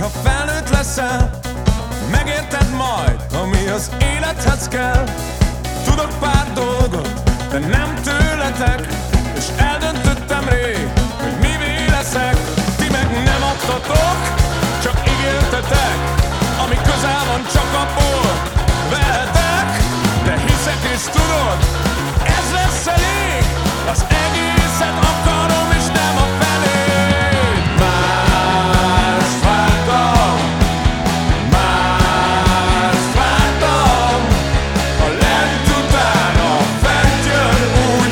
ha felnőtt leszel, megérted majd, ami az élethez kell. Tudok pár dolgot, de nem tőletek, és eldöntöttem rég, hogy mivé leszek. Ti meg nem adtatok, csak ígértetek, ami közel van, csak abból vehetek. De hiszek és tudod, ez lesz elég, az egészet akarom és nem a felét. Mást vártam, a lent utána fent jön, úgy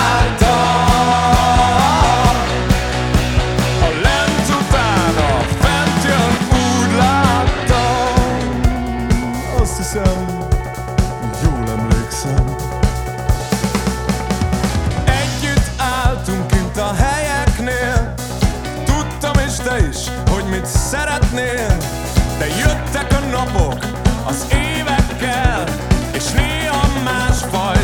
láttam. A lent utána fent jön, úgy láttam. Azt hiszem, jól emlékszem. Együtt álltunk kint a helyeknél, tudtam és te is, hogy mit szeretnél. De jöttek a napok az évekkel, és néha másfajta